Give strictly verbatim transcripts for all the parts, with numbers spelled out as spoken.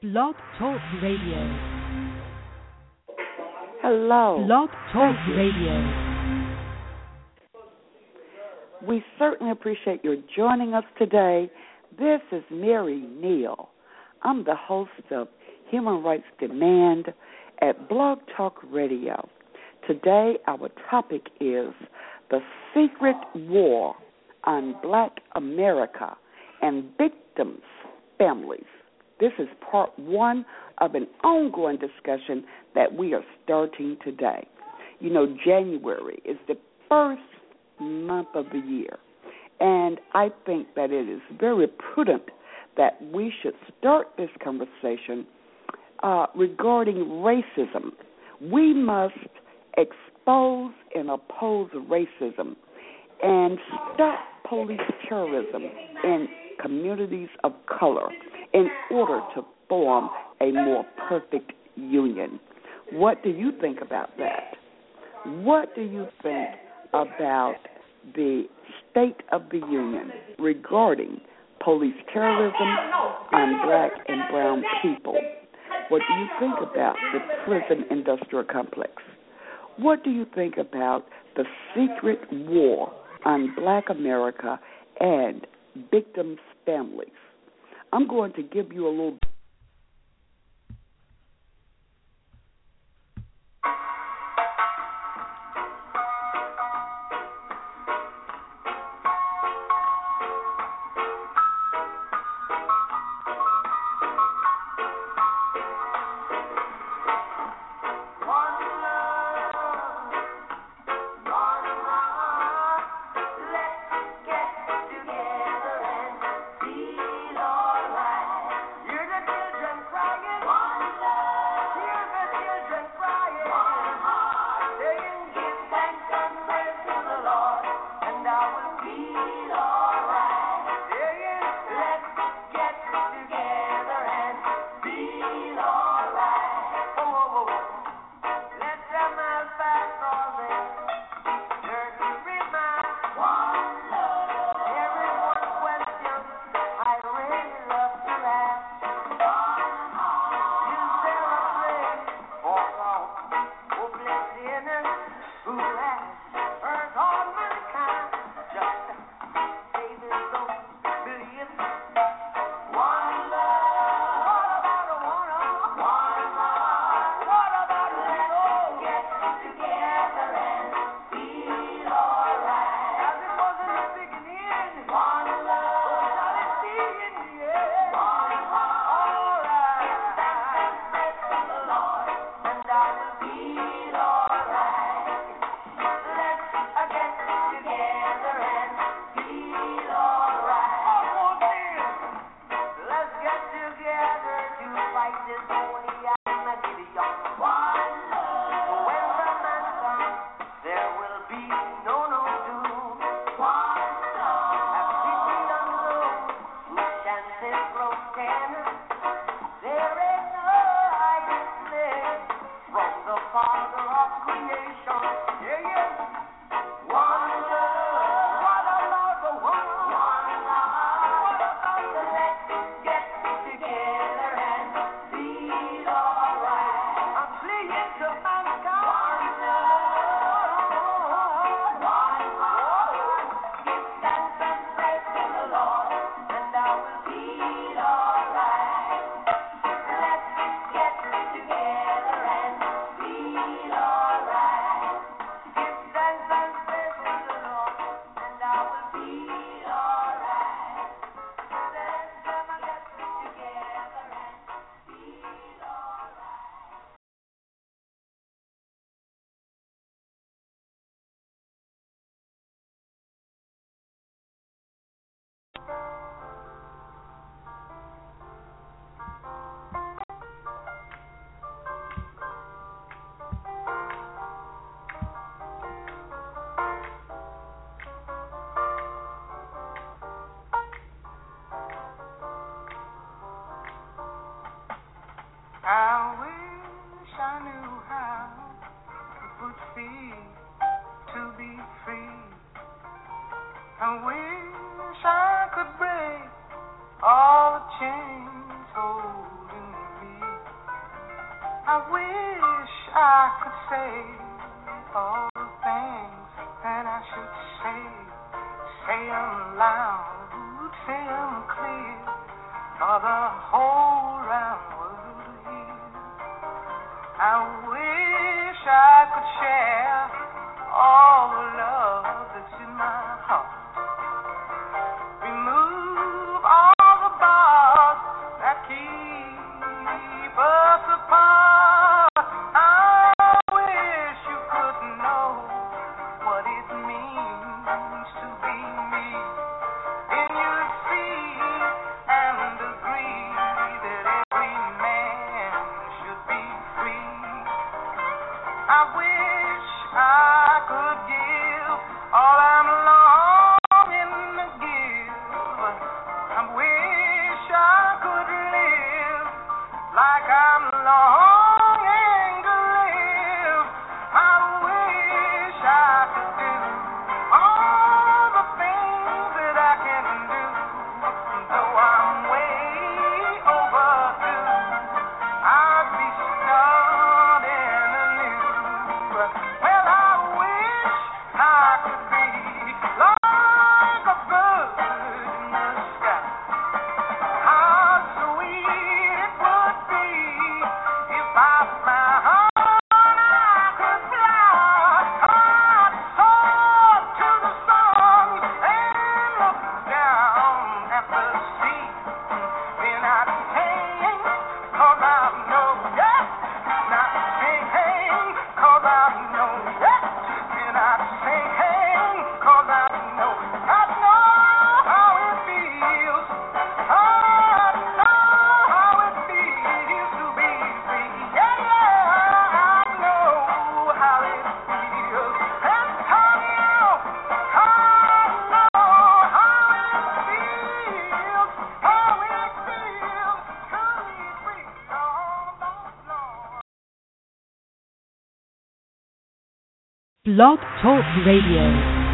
Blog Talk Radio. Hello. Blog Talk Radio. We certainly appreciate your joining us today. This is Mary Neal. I'm the host of Human Rights Demand at Blog Talk Radio. Today, our topic is the secret war on Black America and victims' families. This is part one of an ongoing discussion that we are starting today. You know, January is the first month of the year, and I think that it is very prudent that we should start this conversation uh, regarding racism. We must expose and oppose racism and stop police terrorism in communities of color in order to form a more perfect union. What do you think about that? What do you think about the state of the union regarding police terrorism on black and brown people? What do you think about the prison industrial complex? What do you think about the secret war on Black America and victims' families? I'm going to give you a little You're the wish I could say all the things that I should say. Say 'em loud, say 'em clear, for the whole round world to hear. I wish I could share all the love that's in my heart. Remove all the bars that keep us apart. I wish you could know what it means to be me. Then you'd see and agree that every man should be free. I wish I could give all I'm longing to give. I wish I could live like I'm longing to live. I wish I could do all the things that I can do, though I'm way overdue. I'd be starting anew. Well, I wish I could be like a bird in the sky. How sweet it would be if I found I could fly. I'd soar to the sun and look down at the sea. Then I'd sing, 'cause I know, yeah. Not sing, 'cause I know, yeah. Then I'd sing, 'cause I know, I know how it feels. I know how it feels to be free. Yeah, yeah, I know how it feels. And Antonio, I know how it feels, how it feels to be free. No, no, no. Blog Talk Radio.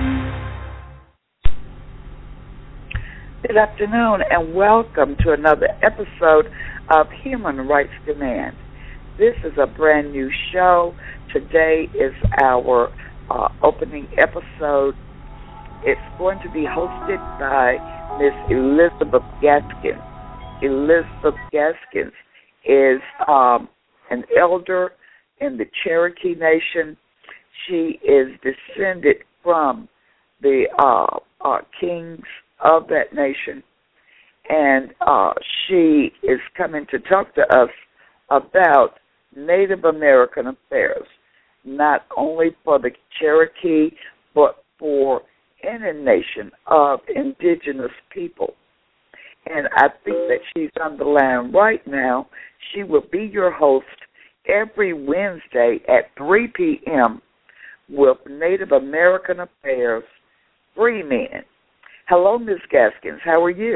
Good afternoon and welcome to another episode of Human Rights Demand. This is a brand new show. Today is our uh, opening episode. It's going to be hosted by Miss Elizabeth Gaskins. Elizabeth Gaskins is um, an elder in the Cherokee Nation. She is descended from the uh, uh, kings of that nation, and uh, she is coming to talk to us about Native American affairs, not only for the Cherokee, but for any nation of indigenous people. And I think that she's on the line right now. She will be your host every Wednesday at three p.m. with Native American Affairs Free Men. Hello, Miz Gaskins. How are you?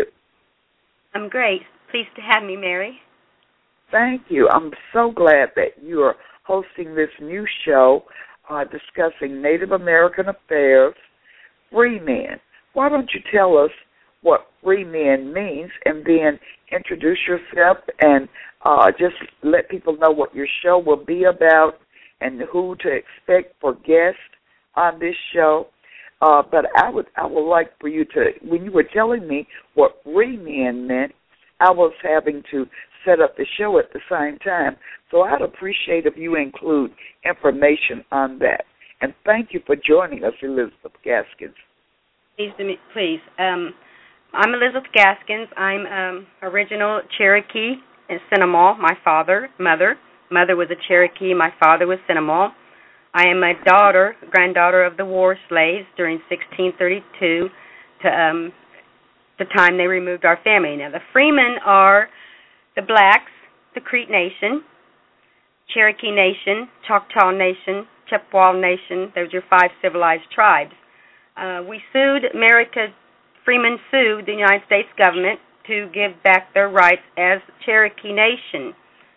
I'm great. Pleased to have me, Mary. Thank you. I'm so glad that you are hosting this new show uh, discussing Native American Affairs Free Men. Why don't you tell us what Free Men means and then introduce yourself and uh, just let people know what your show will be about and who to expect for guests on this show. Uh, but I would I would like for you to, when you were telling me what free men meant, I was having to set up the show at the same time. So I'd appreciate if you include information on that. And thank you for joining us, Elizabeth Gaskins. Please, please. Um, I'm Elizabeth Gaskins. I'm um, original Cherokee in Cinnamall. My father, mother. Mother was a Cherokee. My father was Cinnamall. I am a daughter, granddaughter of the war slaves during sixteen thirty-two to um, the time they removed our family. Now, the Freemen are the blacks, the Creek Nation, Cherokee Nation, Choctaw Nation, Chippewa Nation. Those are five civilized tribes. Uh, we sued, America, Freemen sued the United States government to give back their rights as Cherokee Nation.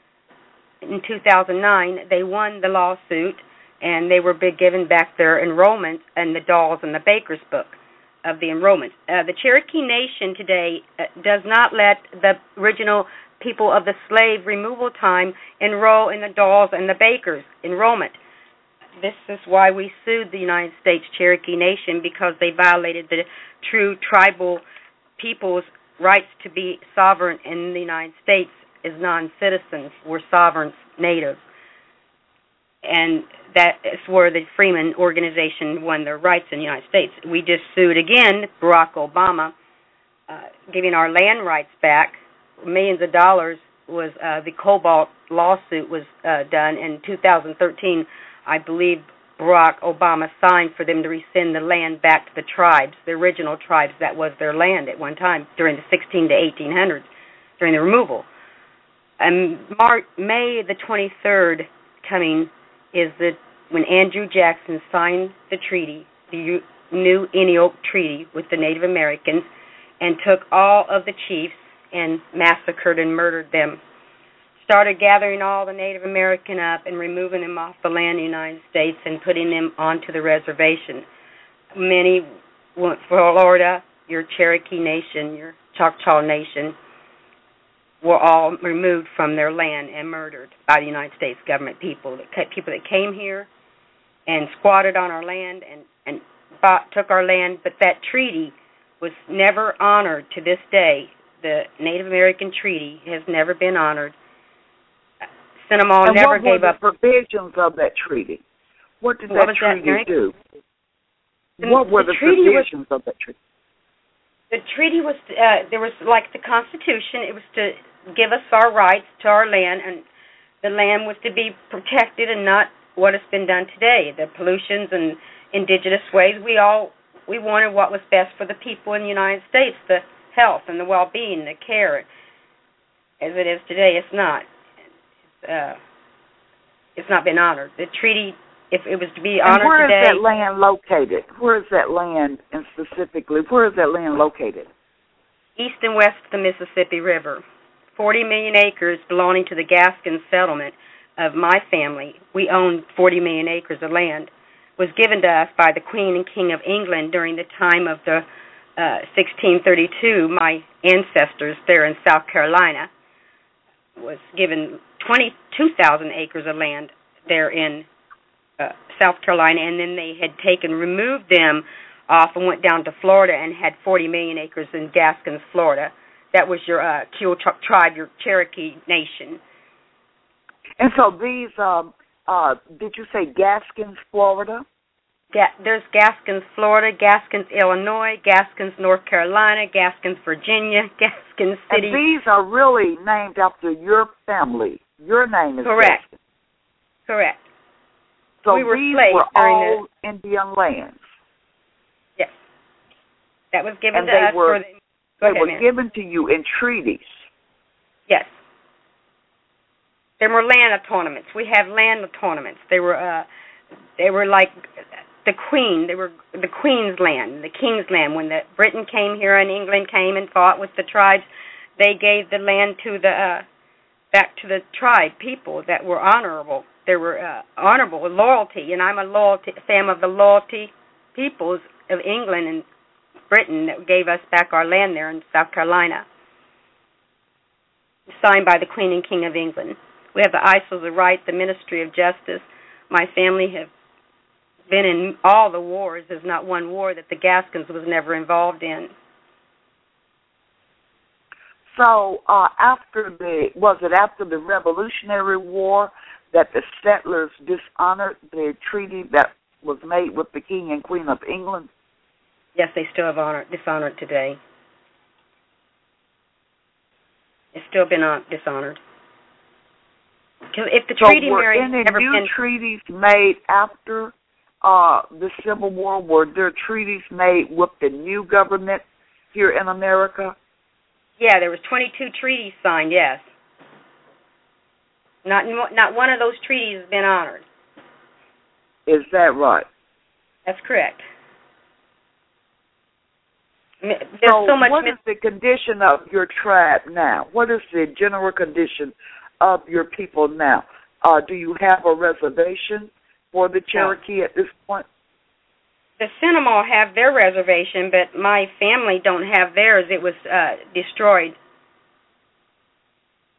In two thousand nine, they won the lawsuit, and they were given back their enrollment in the Dawes and the Baker's book of the enrollment. Uh, the Cherokee Nation today uh, does not let the original people of the slave removal time enroll in the Dawes and the Bakers enrollment. This is why we sued the United States Cherokee Nation, because they violated the true tribal people's rights to be sovereign in the United States as non-citizens. We're sovereign natives. And that is where the Freeman Organization won their rights in the United States. We just sued again Barack Obama, uh, giving our land rights back. Millions of dollars was uh, the Cobalt lawsuit was uh, done in two thousand thirteen. I believe Barack Obama signed for them to rescind the land back to the tribes, the original tribes that was their land at one time during the sixteen to eighteen hundreds, during the removal. And March, May the twenty-third coming is the when Andrew Jackson signed the treaty, the New Inioke Treaty with the Native Americans, and took all of the chiefs and massacred and murdered them. Started gathering all the Native American up and removing them off the land of the United States and putting them onto the reservation. Many went for Florida, your Cherokee Nation, your Choctaw Nation, were all removed from their land and murdered by the United States government. People that people that came here and squatted on our land and, and bought, took our land, but that treaty was never honored to this day. The Native American treaty has never been honored. Cinnamon never gave up. What were the provisions of that treaty? What did what that treaty that, do? The, what were the, the provisions was, of that treaty? The treaty was, uh, there was like the Constitution, it was to give us our rights to our land, and the land was to be protected and not what has been done today, the pollutions and indigenous ways. We all, we wanted what was best for the people in the United States, the health and the well-being, the care. As it is today, it's not. Uh, it's not been honored. The treaty, if it was to be honored and where today... Where is that land located? Where is that land, and specifically, where is that land located? East and west of the Mississippi River. forty million acres belonging to the Gaskin settlement of my family. We owned forty million acres of land. Was given to us by the Queen and King of England during the time of the uh, sixteen thirty-two. My ancestors there in South Carolina was given twenty-two thousand acres of land there in uh, South Carolina, and then they had taken, removed them off and went down to Florida and had forty million acres in Gaskins, Florida. That was your uh, Kiowa tribe, your Cherokee Nation. And so these, um, uh, did you say Gaskins, Florida? Ga- there's Gaskins, Florida, Gaskins, Illinois, Gaskins, North Carolina, Gaskins, Virginia, Gaskins City. And these are really named after your family. Your name is Correct. Gaskins. Correct. So we were these slaves were all the... Indian lands. Yes. That was given and to they us were, for the... Go they ahead, were ma'am. given to you in treaties. Yes. There were land autonomous. We have land autonomous. They were, uh, they were like the Queen. They were the Queen's land, the King's land. When the Britain came here and England came and fought with the tribes, they gave the land to the uh, back to the tribe people that were honorable. They were uh, honorable, loyalty, and I'm a loyalty fan of the loyalty peoples of England and Britain that gave us back our land there in South Carolina. Signed by the Queen and King of England. We have the Isles of Right, the Ministry of Justice. My family have been in all the wars. There's not one war that the Gaskins was never involved in. So uh, after the, was it after the Revolutionary War that the settlers dishonored the treaty that was made with the King and Queen of England? Yes, they still have honored, dishonored today. It's still been uh, dishonored. Because if the so treaty were Mary any never new been treaties made after uh, the Civil War? Were there treaties made with the new government here in America? Yeah, there was twenty-two treaties signed. Yes. Not not one of those treaties has been honored. Is that right? That's correct. There's so, so much what is the condition of your tribe now? What is the general condition of your people now? Uh, do you have a reservation for the Cherokee no. at this point? The Seminole have their reservation, but my family don't have theirs. It was uh, destroyed.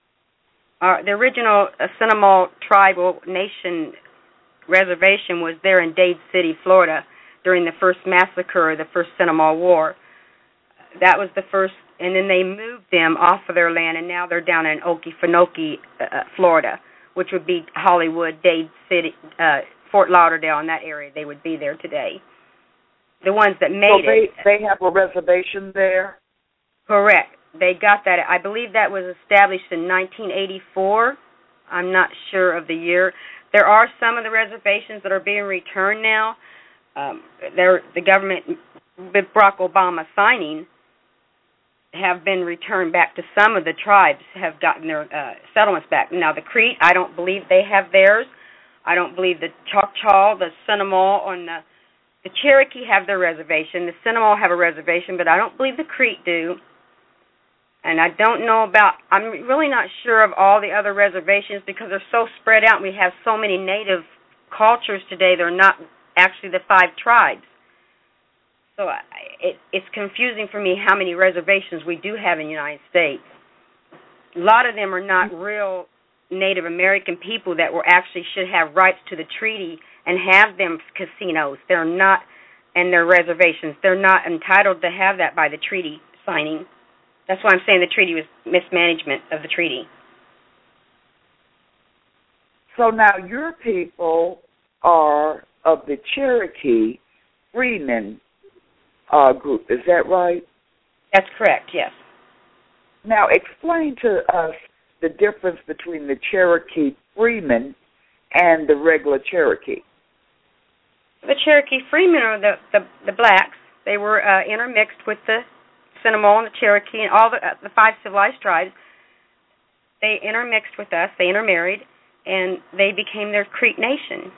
uh, the original uh, Seminole Tribal Nation reservation was there in Dade City, Florida, during the first massacre of the first Seminole War. That was the first, and then they moved them off of their land, and now they're down in Okefenokee, uh, Florida, which would be Hollywood, Dade City, uh, Fort Lauderdale, in that area. They would be there today. The ones that made so they, it. they have a reservation there? Correct. They got that. I believe that was established in nineteen eighty-four. I'm not sure of the year. There are some of the reservations that are being returned now. Um, the government, with Barack Obama signing, have been returned back to some of the tribes, have gotten their uh, settlements back. Now, the Crete, I don't believe they have theirs. I don't believe the Choctaw, the Seminole, and the, the Cherokee have their reservation. The Seminole have a reservation, but I don't believe the Crete do. And I don't know about, I'm really not sure of all the other reservations because they're so spread out and we have so many native cultures today. They're not actually the five tribes. So I, it, it's confusing for me how many reservations we do have in the United States. A lot of them are not real Native American people that were actually should have rights to the treaty and have them casinos. They're not, and their reservations. They're not entitled to have that by the treaty signing. That's why I'm saying the treaty was mismanagement of the treaty. So now your people are of the Cherokee Freeman uh, group. Is that right? That's correct, yes. Now explain to us the difference between the Cherokee Freeman and the regular Cherokee. The Cherokee Freemen are the, the, the blacks. They were uh, intermixed with the Seminole and the Cherokee and all the, uh, the five civilized tribes. They intermixed with us, they intermarried, and they became their Creek Nation.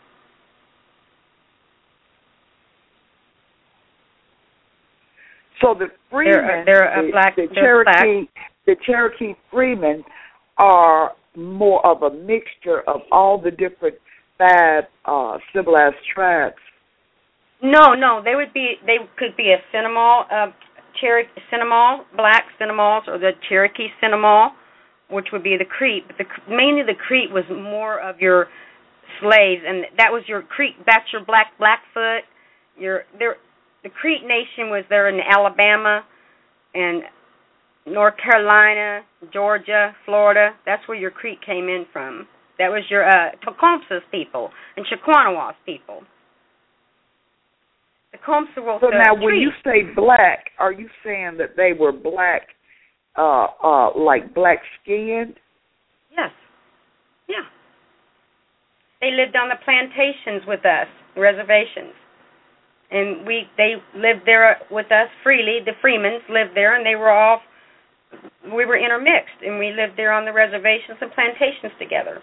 So the Freemen, they're, they're the, black, the they're Cherokee, black. the Cherokee Freemen are more of a mixture of all the different five uh, civilized tribes. No, no, they would be. They could be a Seminole, uh, Cherokee Seminole, black Seminoles, or the Cherokee Seminole, which would be the Creek. But the, mainly the Creek was more of your slaves, and that was your Creek. That's your black Blackfoot. Your there, the Creek Nation was there in Alabama, and North Carolina, Georgia, Florida. That's where your Creek came in from. That was your uh, Tecumseh's people and Shaquanawas people. Tecumseh wrote so the now, treaty. when you say black, are you saying that they were black, uh, uh, like black skinned? Yes. Yeah. They lived on the plantations with us, reservations, and we they lived there with us freely. The Freemans lived there, and they were all we were intermixed, and we lived there on the reservations and plantations together.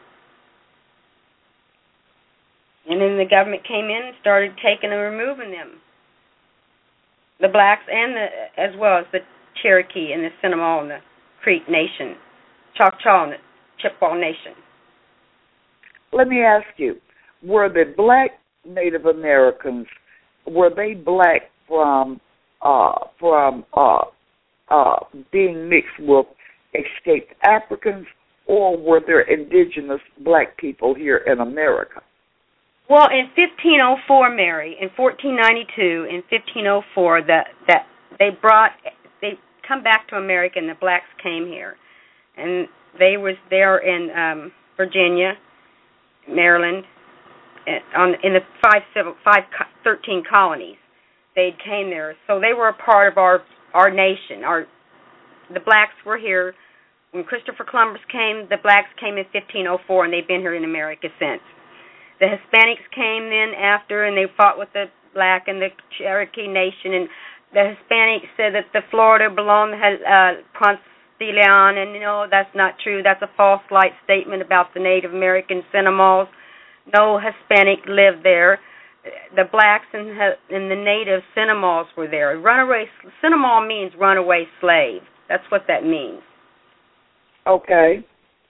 And then the government came in and started taking and removing them, the blacks and the as well as the Cherokee and the Seminole and the Creek Nation, Choctaw and the Chippewa Nation. Let me ask you, were the black Native Americans, were they black from uh, from uh, uh, being mixed with escaped Africans, or were there indigenous black people here in America? Well, in fifteen oh four, Mary, in fourteen ninety-two, in fifteen oh four, that that they brought they come back to America, and the blacks came here, and they was there in um, Virginia, Maryland, on in the five civil five thirteen colonies. They came there, so they were a part of our our nation. Our the blacks were here when Christopher Columbus came. The blacks came in fifteen oh four, and they've been here in America since. The Hispanics came then after, and they fought with the black and the Cherokee Nation. And the Hispanics said that the Florida belonged to uh, Ponce de Leon, and, you know, that's not true. That's a false light statement about the Native American Seminoles. No Hispanic lived there. The blacks and, and the native Seminoles were there. Runaway Seminole means runaway slave. That's what that means. Okay.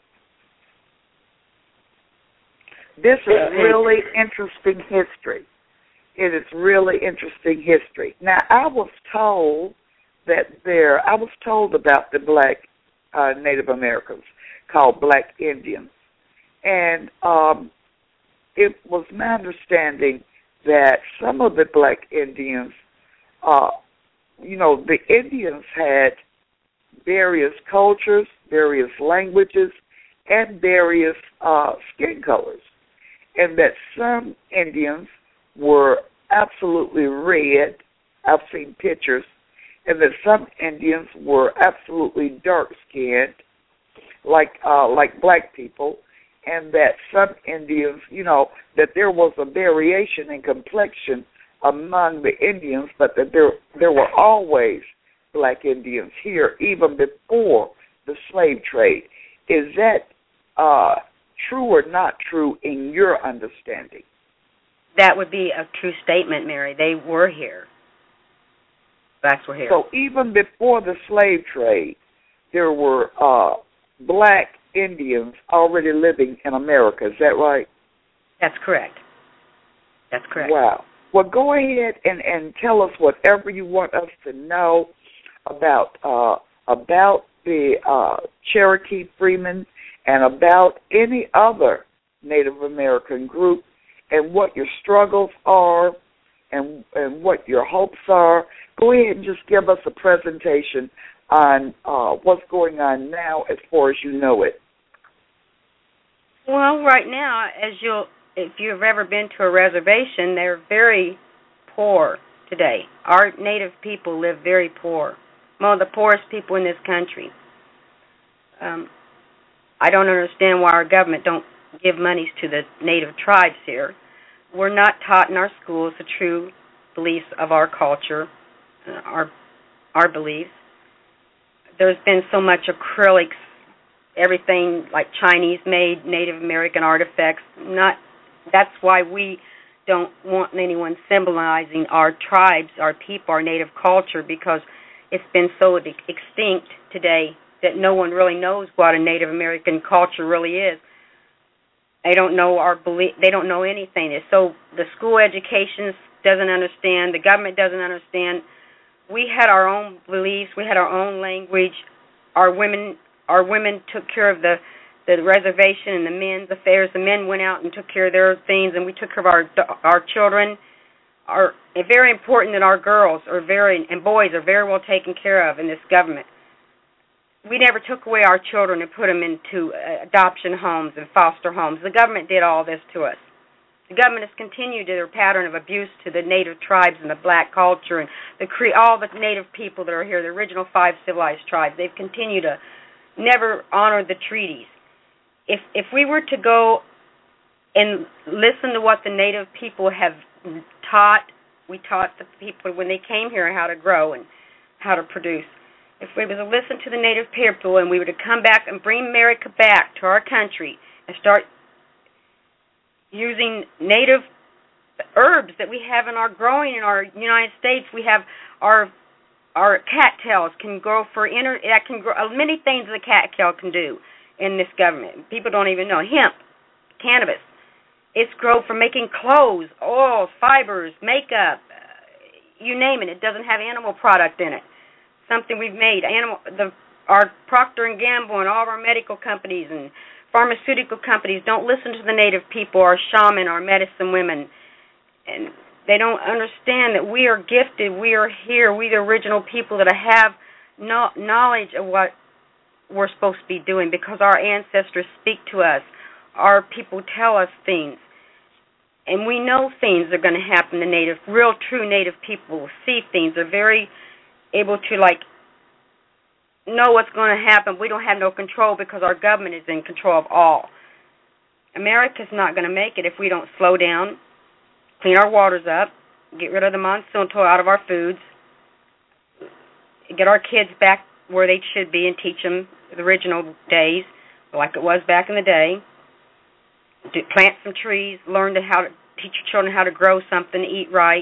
This is really interesting history. It is really interesting history. Now, I was told that there, I was told about the black uh, Native Americans called Black Indians. And um, it was my understanding that some of the Black Indians, uh, you know, the Indians had various cultures, various languages, and various uh, skin colors, and that some Indians were absolutely red. I've seen pictures, and that some Indians were absolutely dark-skinned, like uh, like black people, and that some Indians, you know, that there was a variation in complexion among the Indians, but that there there were always Black Indians here, even before the slave trade. Is that uh, true or not true in your understanding? That would be a true statement, Mary. They were here. Blacks were here. So even before the slave trade, there were uh, Black Indians already living in America. Is that right? That's correct. That's correct. Wow. Well, go ahead and, and tell us whatever you want us to know about uh, about the uh, Cherokee Freemen and about any other Native American group and what your struggles are and and what your hopes are. Go ahead and just give us a presentation on uh, what's going on now as far as you know it. Well, right now, as you'll, if you've ever been to a reservation, they're very poor today. Our Native people live very poor, one of the poorest people in this country. Um, I don't understand why our government don't give monies to the Native tribes here. We're not taught in our schools the true beliefs of our culture, uh, our our beliefs. There's been so much acrylics, everything like Chinese-made Native American artifacts. Not that's why we don't want anyone symbolizing our tribes, our people, our native culture, because it's been so extinct today that no one really knows what a Native American culture really is. They don't know our belief. They don't know anything. So the school education doesn't understand. The government doesn't understand. We had our own beliefs. We had our own language. Our women, our women took care of the, the reservation and the men's affairs. The men went out and took care of their things, and we took care of our our children. Our, it's very important that our girls are very and boys are very well taken care of in this government. We never took away our children and put them into uh, adoption homes and foster homes. The government did all this to us. The government has continued their pattern of abuse to the Native tribes and the black culture and the cre- all the Native people that are here, the original five civilized tribes. They've continued to never honor the treaties. If if we were to go and listen to what the Native people have taught, we taught the people when they came here how to grow and how to produce. If we were to listen to the Native people and we were to come back and bring America back to our country and start using native herbs that we have in our growing in our United States, we have our our cattails can grow for inner that can grow uh, many things that a cattail can do in this government. People don't even know. Hemp, cannabis, it's grown for making clothes, oils, fibers, makeup, uh, you name it. It doesn't have animal product in it. Something we've made. Animal, the our Procter and Gamble and all of our medical companies and pharmaceutical companies don't listen to the Native people, our shaman, our medicine women, and they don't understand that we are gifted. We are here. We the original people that have no knowledge of what we're supposed to be doing because our ancestors speak to us. Our people tell us things, and we know things are going to happen to Native, real, true Native people see things. They're very able to, like, know what's going to happen. We don't have no control because our government is in control of all. America's not going to make it if we don't slow down, clean our waters up, get rid of the Monsanto out of our foods, get our kids back where they should be and teach them the original days like it was back in the day. Do, plant some trees, learn to how to teach your children how to grow something, eat right.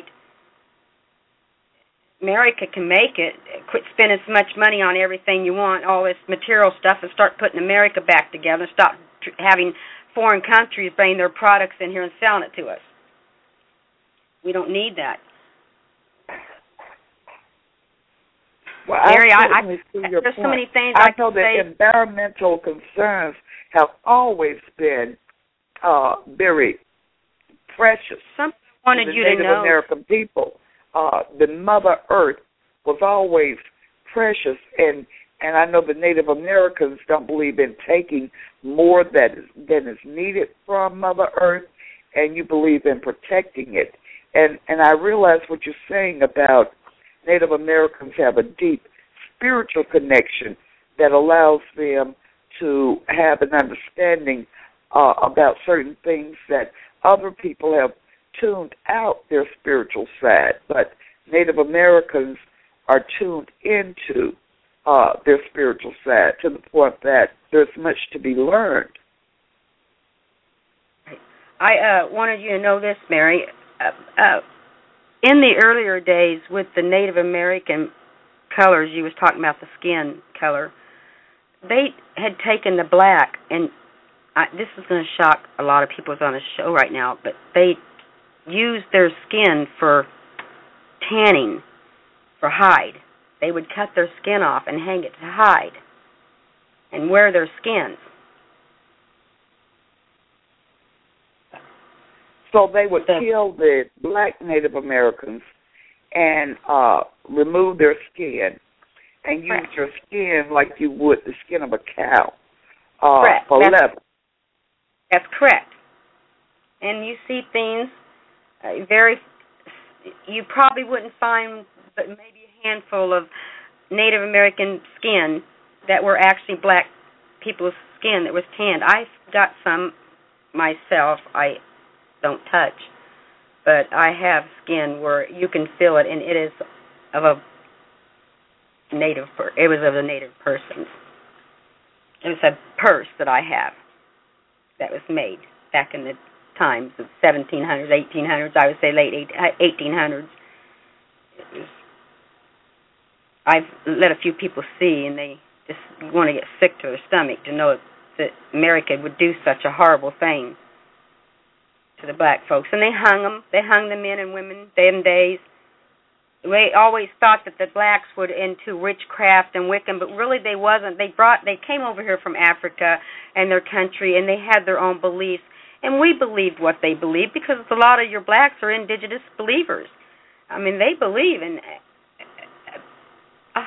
America can make it. Quit spending so much money on everything you want, all this material stuff, and start putting America back together. Stop tr- having foreign countries bring their products in here and selling it to us. We don't need that. Well, Mary, I, I, I your there's point. so many things I I know can that say. environmental concerns have always been uh, very precious Something I wanted to the you Native to know. American people. Uh, the Mother Earth was always precious, and and I know the Native Americans don't believe in taking more that is, than is needed from Mother Earth, and you believe in protecting it. And and I realize what you're saying about Native Americans have a deep spiritual connection that allows them to have an understanding uh, about certain things that other people have tuned out their spiritual side, but Native Americans are tuned into uh, their spiritual side to the point that there's much to be learned. I uh, wanted you to know this, Mary. Uh, uh, in the earlier days with the Native American colors, you was talking about the skin color, they had taken the black, and I, this is going to shock a lot of people who's on the show right now, but they used their skin for tanning, for hide. They would cut their skin off and hang it to hide and wear their skins. So they would The, kill the black Native Americans and uh, remove their skin and use correct. your skin like you would the skin of a cow uh, Correct. for That's, leather. That's correct. And you see things uh, very, you probably wouldn't find but maybe a handful of Native American skin that were actually black people's skin that was tanned. I've got some myself I don't touch, but I have skin where you can feel it, and it is of a native, it was of a native person's. It was a purse that I have that was made back in the times of seventeen hundreds, eighteen hundreds, I would say late eighteen hundreds. It was, I've let a few people see, and they just want to get sick to their stomach to know that America would do such a horrible thing to the black folks. And they hung them. They hung the men and women them days. They always thought that the blacks would into witchcraft and Wiccan, but really they wasn't. They brought, they came over here from Africa and their country, and they had their own beliefs. And we believed what they believed because a lot of your blacks are indigenous believers. I mean, they believe in. Uh,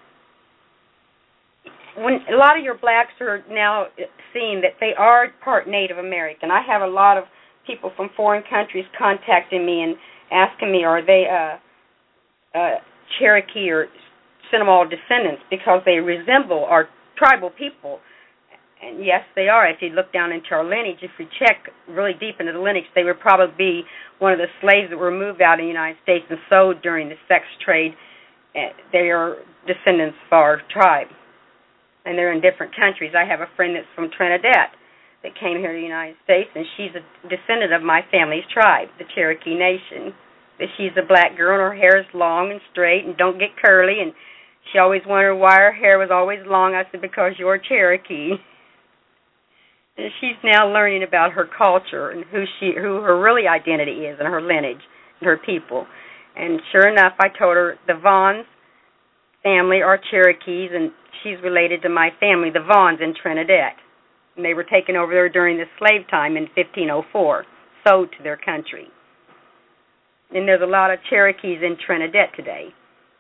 when a lot of your blacks are now seeing that they are part Native American. I have a lot of people from foreign countries contacting me and asking me, are they uh, uh, Cherokee or Seminole descendants, because they resemble our tribal people. And yes, they are. If you look down into our lineage, if you check really deep into the lineage, they would probably be one of the slaves that were moved out of the United States and sold during the sex trade. They are descendants of our tribe, and they're in different countries. I have a friend that's from Trinidad that came here to the United States, and she's a descendant of my family's tribe, the Cherokee Nation. She's a black girl, and her hair is long and straight and don't get curly, and she always wondered why her hair was always long. I said, because you're Cherokee. And she's now learning about her culture and who she, who her really identity is, and her lineage and her people. And sure enough, I told her the Vaughns family are Cherokees, and she's related to my family, the Vaughns in Trinidad. And they were taken over there during the slave time in fifteen oh four, sold to their country. And there's a lot of Cherokees in Trinidad today.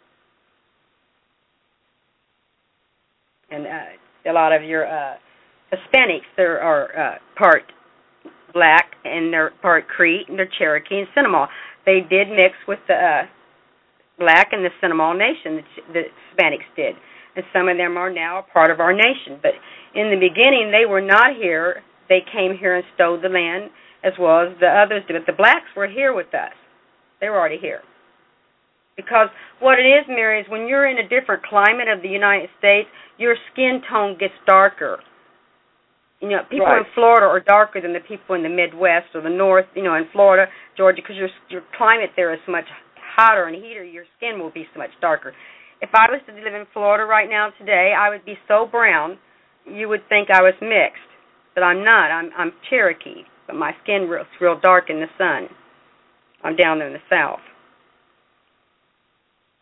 And uh, a lot of your uh, Hispanics, there are uh, part black and they're part Cree and they're Cherokee and Seminole. They did mix with the uh, black and the Seminole Nation, the, the Hispanics did. And some of them are now a part of our nation. But in the beginning, they were not here. They came here and stole the land as well as the others did. But the blacks were here with us. They were already here. Because what it is, Mary, is when you're in a different climate of the United States, your skin tone gets darker. You know, people right. in Florida are darker than the people in the Midwest or the North, you know, in Florida, Georgia, because your your climate there is so much hotter and heater, your skin will be so much darker. If I was to live in Florida right now today, I would be so brown, you would think I was mixed. But I'm not. I'm I'm Cherokee, but my skin is real dark in the sun. I'm down there in the south.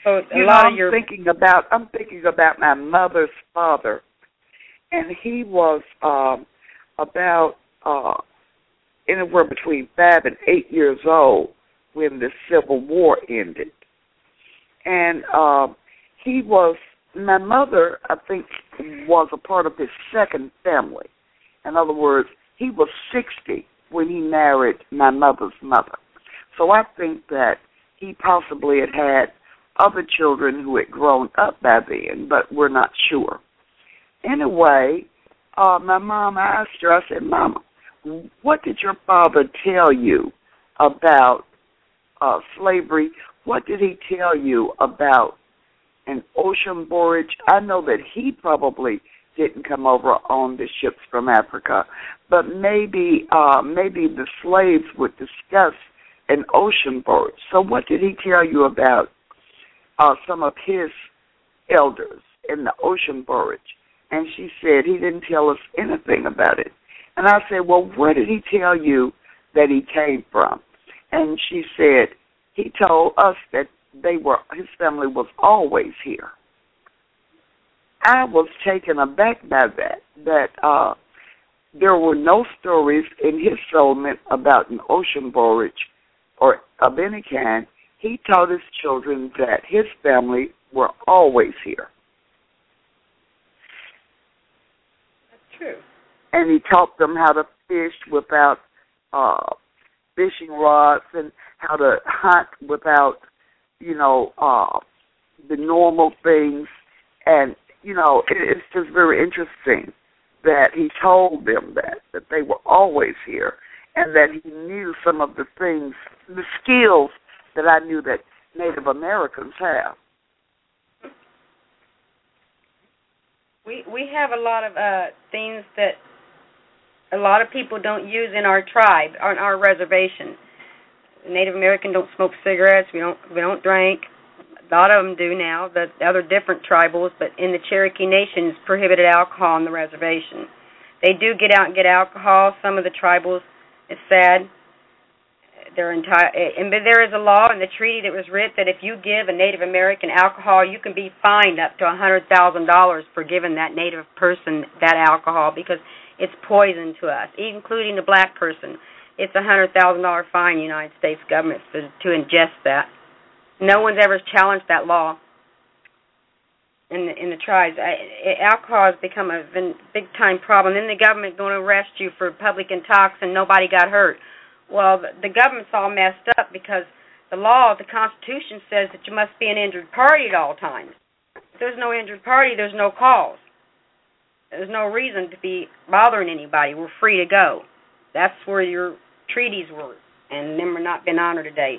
So a you lot know, of I'm your thinking about I'm thinking about my mother's father, and he was um, about uh, anywhere between five and eight years old when the Civil War ended, and um, he was my mother. I think was a part of his second family. In other words, he was sixty when he married my mother's mother. So I think that he possibly had had other children who had grown up by then, but we're not sure. Anyway, uh, my mom asked her, I said, Mama, what did your father tell you about uh, slavery? What did he tell you about an ocean voyage? I know that he probably didn't come over on the ships from Africa, but maybe uh, maybe the slaves would discuss an ocean voyage. So what did he tell you about uh, some of his elders in the ocean voyage? And she said he didn't tell us anything about it. And I said, well, where did he tell you that he came from? And she said he told us that they were his family was always here. I was taken aback by that, that uh, there were no stories in his settlement about an ocean voyage or of any kind. He taught his children that his family were always here. That's true. And he taught them how to fish without uh, fishing rods and how to hunt without, you know, uh, the normal things. And, you know, it, it's just very interesting that he told them that, that they were always here and that he knew some of the things, the skills that I knew that Native Americans have. We we have a lot of uh, things that a lot of people don't use in our tribe, on our reservation. Native American don't smoke cigarettes. We don't we don't drink. A lot of them do now. The other different tribals, but in the Cherokee Nation, it's prohibited alcohol on the reservation. They do get out and get alcohol. Some of the tribals, it's sad. Their entire and there is a law in the treaty that was written that if you give a Native American alcohol, you can be fined up to a hundred thousand dollars for giving that Native person that alcohol because it's poison to us, including the black person. It's a hundred thousand dollar fine, United States government, for, to ingest that. No one's ever challenged that law in the, in the tribes. I, alcohol has become a big time problem. Then the government going to arrest you for public intox and nobody got hurt. Well, the, the government's all messed up because the law, the Constitution says that you must be an injured party at all times. If there's no injured party, there's no cause. There's no reason to be bothering anybody. We're free to go. That's where your treaties were, and them are not been honored today.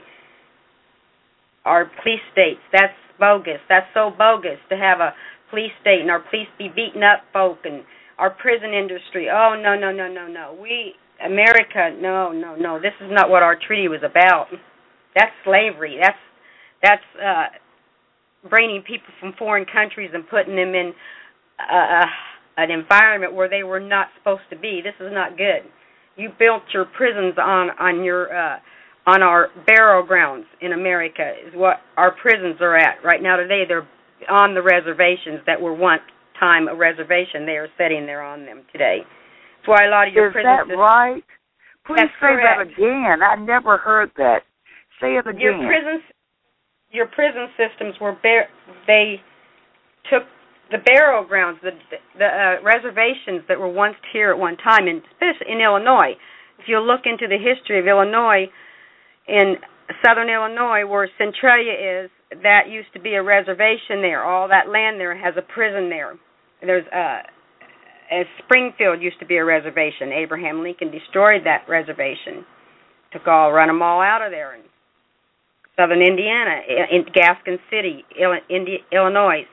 Our police states, that's bogus. That's so bogus to have a police state and our police be beating up folk and our prison industry. Oh, no, no, no, no, no. We... America, no, no, no. This is not what our treaty was about. That's slavery. That's that's uh, bringing people from foreign countries and putting them in uh, an environment where they were not supposed to be. This is not good. You built your prisons on on your uh, on our burial grounds in America. Is what our prisons are at right now. Today they're on the reservations that were one time a reservation. They are sitting there on them today. That's why a lot of your Is prisons... that right? Please That's say correct. that again. I never heard that. Say it again. Your prisons, your prison systems were... Bar- they took the burial grounds, the, the uh, reservations that were once here at one time, and especially in Illinois. If you look into the history of Illinois, in southern Illinois, where Centralia is, that used to be a reservation there. All that land there has a prison there. There's a... As Springfield used to be a reservation. Abraham Lincoln destroyed that reservation. Took all, run them all out of there. In southern Indiana, in Gaston City, Illinois.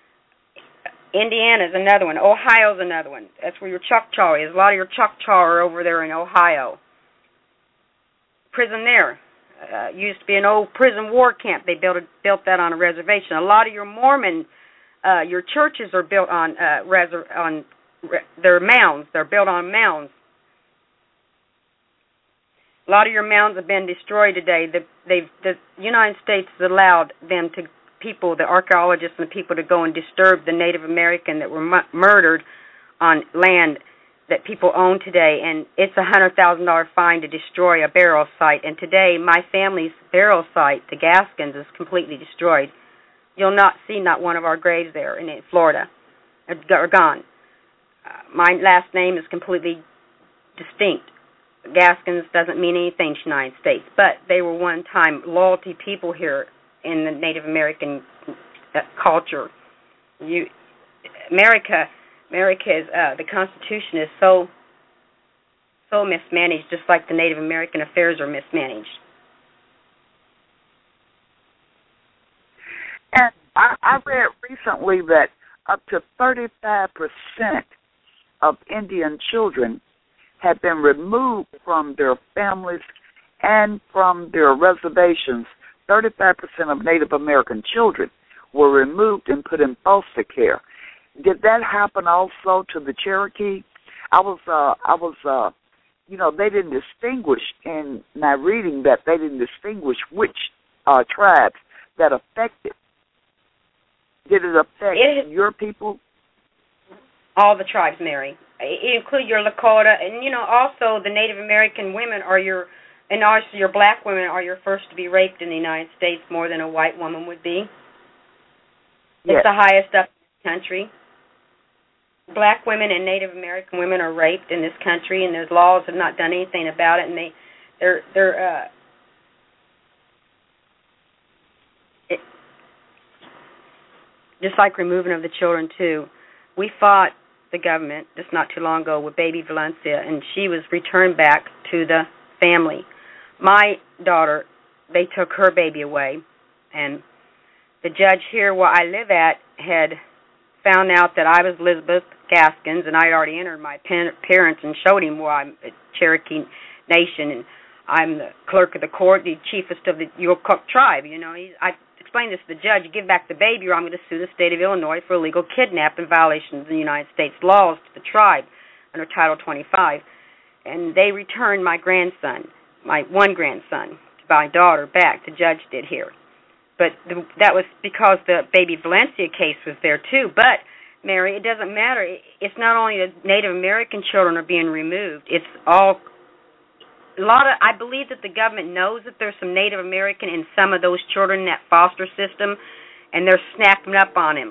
Indiana's another one. Ohio's another one. That's where your Choctaw is. A lot of your Choctaw are over there in Ohio. Prison there. Uh, used to be an old prison war camp. They built a, built that on a reservation. A lot of your Mormon, uh, your churches are built on uh, reser- on They're mounds. They're built on mounds. A lot of your mounds have been destroyed today. The, they've, the United States has allowed them to people, the archaeologists and the people to go and disturb the Native American that were mu- murdered on land that people own today, and it's a one hundred thousand dollars fine to destroy a burial site. And today, my family's burial site, the Gaskins, is completely destroyed. You'll not see not one of our graves there in Florida. Are gone. Uh, my last name is completely distinct. Gaskins doesn't mean anything to the United States, but they were one-time loyalty people here in the Native American uh, culture. You, America, America is uh, the Constitution is so so mismanaged, just like the Native American affairs are mismanaged. And I, I read recently that up to thirty-five percent of Indian children have been removed from their families and from their reservations. thirty-five percent of Native American children were removed and put in foster care. Did that happen also to the Cherokee? I was, uh, I was, uh, you know, they didn't distinguish in my reading that they didn't distinguish which uh, tribes that affected. Did it affect it, your people? All the tribes, Mary. It include your Lakota, and you know, also the Native American women are your, and also your black women are your first to be raped in the United States more than a white woman would be. Yes. It's the highest up in the country. Black women and Native American women are raped in this country, and there's laws have not done anything about it, and they, they're, they're, uh, it, just like removing of the children too. We fought the government just not too long ago with baby Valencia, and she was returned back to the family. My daughter, they took her baby away, and the judge here where I live at had found out that I was Elizabeth Gaskins, and I had already entered my appearance and showed him where I'm a Cherokee Nation, and I'm the clerk of the court, the chiefest of the Yokuk tribe. You know, he's, I explained this to the judge: give back the baby, or I'm going to sue the state of Illinois for illegal kidnapping in violation of the United States laws to the tribe under Title twenty-five. And they returned my grandson, my one grandson, to my daughter back. The judge did here. But the, that was because the baby Valencia case was there too. But, Mary, it doesn't matter. It's not only the Native American children are being removed. It's all, a lot of, I believe that the government knows that there's some Native American in some of those children in that foster system, and they're snapping up on him.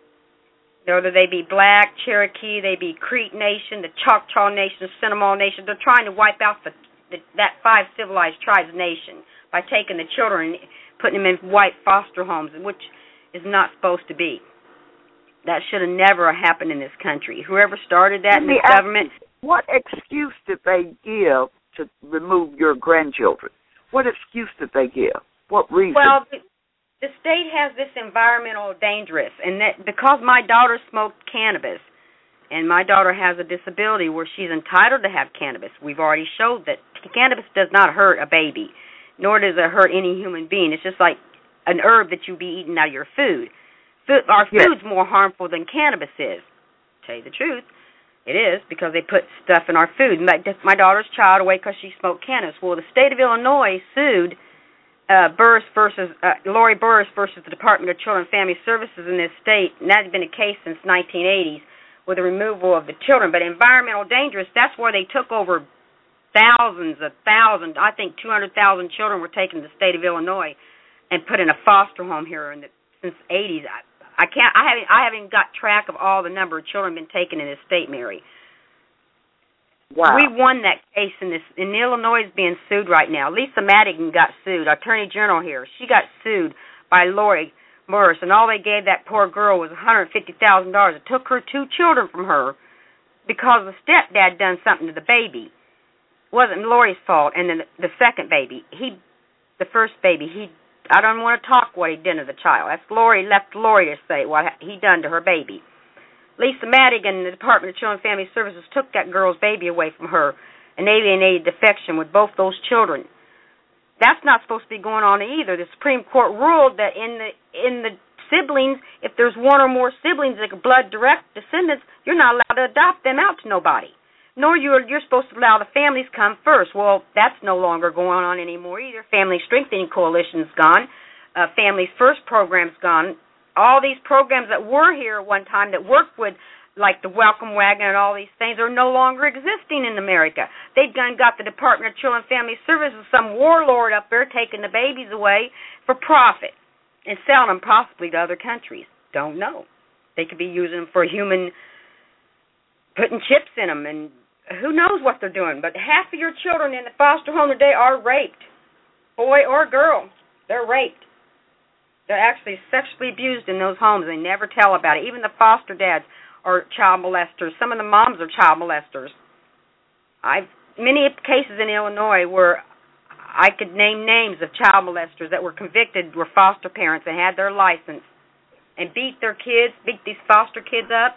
Whether they be Black, Cherokee, they be Creek Nation, the Choctaw Nation, the Seminole Nation, they're trying to wipe out the, the, that five civilized tribes nation by taking the children and putting them in white foster homes, which is not supposed to be. That should have never happened in this country. Whoever started that in the government. What excuse did they give to remove your grandchildren? What excuse did they give? What reason? Well, the, the state has this environmental dangerous, and that because my daughter smoked cannabis, and my daughter has a disability where she's entitled to have cannabis. We've already showed that cannabis does not hurt a baby, nor does it hurt any human being. It's just like an herb that you be eating out of your food. food our yes. food's more harmful than cannabis is. To tell you the truth, it is, because they put stuff in our food. My, my daughter's child away because she smoked cannabis. Well, the state of Illinois sued uh, Burris versus uh, Lori Burris versus the Department of Children and Family Services in this state, and that's been a case since nineteen eighties with the removal of the children. But environmental dangerous, that's where they took over thousands of thousands, I think two hundred thousand children were taken to the state of Illinois and put in a foster home here in the, since the eighties. I, I can't. I haven't. I haven't got track of all the number of children been taken in this state, Mary. Wow. We won that case in this. In Illinois is being sued right now. Lisa Madigan got sued. Attorney General here. She got sued by Lori Burris, and all they gave that poor girl was one hundred fifty thousand dollars. It took her two children from her because the stepdad done something to the baby. It wasn't Lori's fault. And then the second baby, he, the first baby, he. I don't want to talk what he did to the child. That's Lori, left Lori to say what he done to her baby. Lisa Madigan and the Department of Children and Family Services took that girl's baby away from her and alienated affection with both those children. That's not supposed to be going on either. The Supreme Court ruled that in the in the siblings, if there's one or more siblings that are blood direct descendants, you're not allowed to adopt them out to nobody. Nor you're, you're supposed to allow the families come first. Well, that's no longer going on anymore either. Family Strengthening Coalition's gone. uh, Families First program's gone. All these programs that were here at one time that worked with, like the Welcome Wagon and all these things, are no longer existing in America. They've gone got the Department of Children and Family Services, some warlord up there taking the babies away for profit and selling them possibly to other countries. Don't know. They could be using them for human, putting chips in them, and who knows what they're doing. But half of your children in the foster home today are raped, boy or girl. They're raped. They're actually sexually abused in those homes. They never tell about it. Even the foster dads are child molesters. Some of the moms are child molesters. I've many cases in Illinois where I could name names of child molesters that were convicted, were foster parents and had their license, and beat their kids, beat these foster kids up.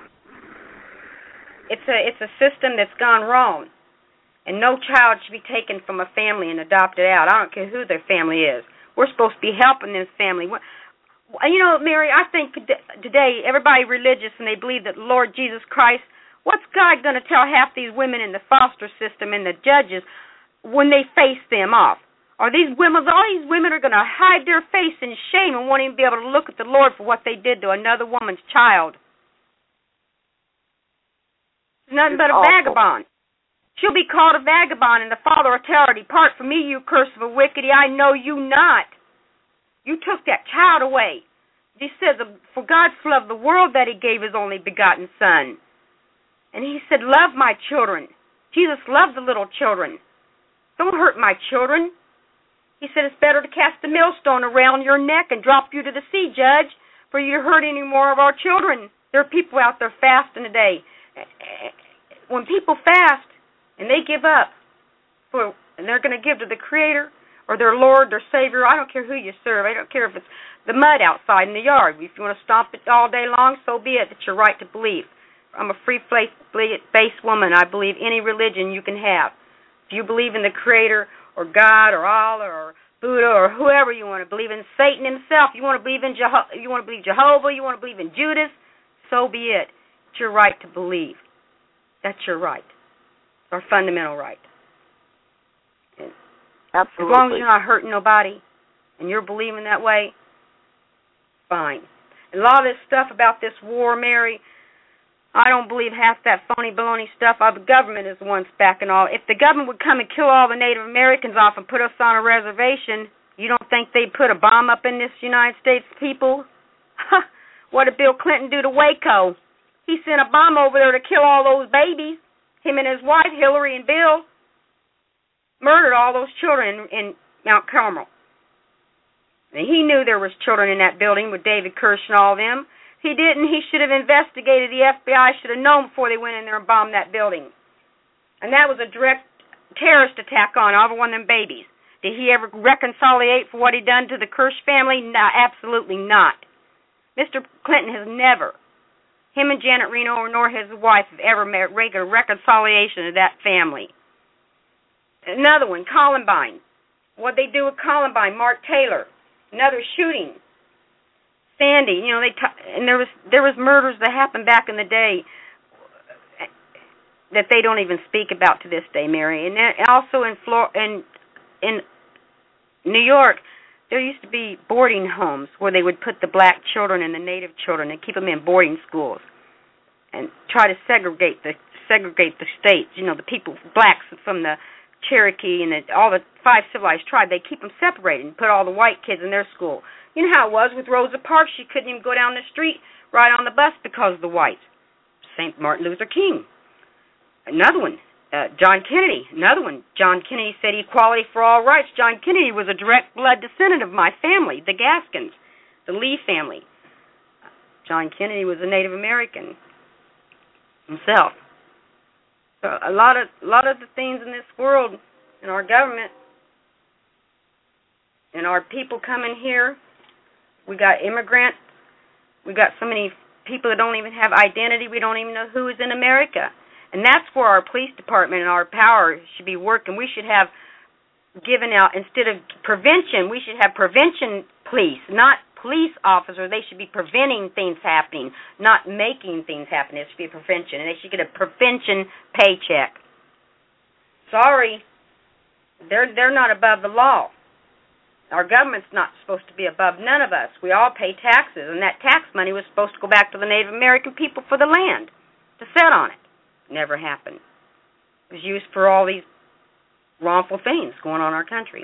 It's a it's a system that's gone wrong, and no child should be taken from a family and adopted out. I don't care who their family is. We're supposed to be helping this family. You know, Mary, I think today everybody religious and they believe that the Lord Jesus Christ, what's God going to tell half these women in the foster system and the judges when they face them off? Are these women, all these women are going to hide their face in shame and won't even be able to look at the Lord for what they did to another woman's child? It's nothing it's but a awful. vagabond. She'll be called a vagabond, and the Father will tell her, "Depart from me, you curse of a wickedy, I know you not. You took that child away." He says, "For God so loved the world that he gave his only begotten Son." And he said, "Love my children." Jesus loved the little children. Don't hurt my children. He said, "It's better to cast a millstone around your neck and drop you to the sea, Judge, for you hurt any more of our children." There are people out there fasting today. When people fast and they give up, for, and they're going to give to the Creator or their Lord, their Savior, I don't care who you serve. I don't care if it's the mud outside in the yard. If you want to stomp it all day long, so be it. It's your right to believe. I'm a free-based woman. I believe any religion you can have. If you believe in the Creator or God or Allah or Buddha or whoever you want to believe in, Satan himself, you want to believe in Jeho- you want to believe Jehovah, you want to believe in Judas, so be it. It's your right to believe. That's your right. It's our fundamental right. Absolutely. As long as you're not hurting nobody and you're believing that way, fine. And a lot of this stuff about this war, Mary, I don't believe half that phony baloney stuff. Uh, the government is the one backing all. If the government would come and kill all the Native Americans off and put us on a reservation, you don't think they'd put a bomb up in this United States people? What did Bill Clinton do to Waco? He sent a bomb over there to kill all those babies. Him and his wife, Hillary and Bill, murdered all those children in, in Mount Carmel. And he knew there was children in that building with David Kirsch and all of them. He didn't. He should have investigated. The F B I should have known before they went in there and bombed that building. And that was a direct terrorist attack on every one of them babies. Did he ever reconciliate for what he done to the Kirsch family? No, absolutely not. Mister Clinton has never, him and Janet Reno nor his wife have ever made a reconciliation of that family. Another one, Columbine. What'd they do with Columbine? Mark Taylor. Another shooting. Sandy. You know, they t- and there was there was murders that happened back in the day that they don't even speak about to this day, Mary. And then also in Flor- in in New York, there used to be boarding homes where they would put the black children and the native children and keep them in boarding schools and try to segregate the segregate the states. You know, the people, blacks from the Cherokee and the, all the five civilized tribes, they keep them separated and put all the white kids in their school. You know how it was with Rosa Parks. She couldn't even go down the street, ride on the bus because of the whites. Saint Martin Luther King. Another one, uh, John Kennedy. Another one, John Kennedy said equality for all rights. John Kennedy was a direct blood descendant of my family, the Gaskins, the Lee family. John Kennedy was a Native American himself. So a lot of a lot of the things in this world, in our government, and our people coming here, we got immigrants, we got so many people that don't even have identity, we don't even know who is in America. And that's where our police department and our power should be working. We should have given out, instead of prevention, we should have prevention police, not police officers. They should be preventing things happening, not making things happen. It should be prevention, and they should get a prevention paycheck. Sorry, they're they're not above the law. our government's not supposed to be above none of us. We all pay taxes, and that tax money was supposed to go back to the Native American people for the land, to sit on it. Never happened. It was used for all these wrongful things going on in our country.